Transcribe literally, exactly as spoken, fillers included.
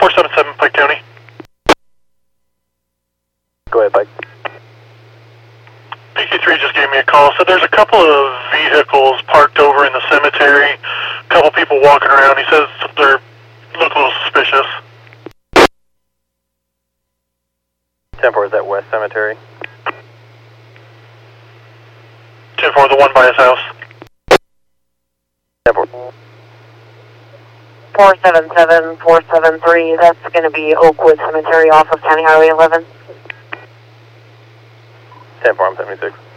four seven seven, Pike County. Go ahead, Pike. P Q three just gave me a call. So there's a couple of vehicles parked over in the cemetery. A couple people walking around. He says they look a little suspicious. ten four, is that West Cemetery? ten four, the one by his house. ten four. four seven seven, four seven three, that's going to be Oakwood Cemetery off of County Highway eleven. ten four, I'm seventy-six.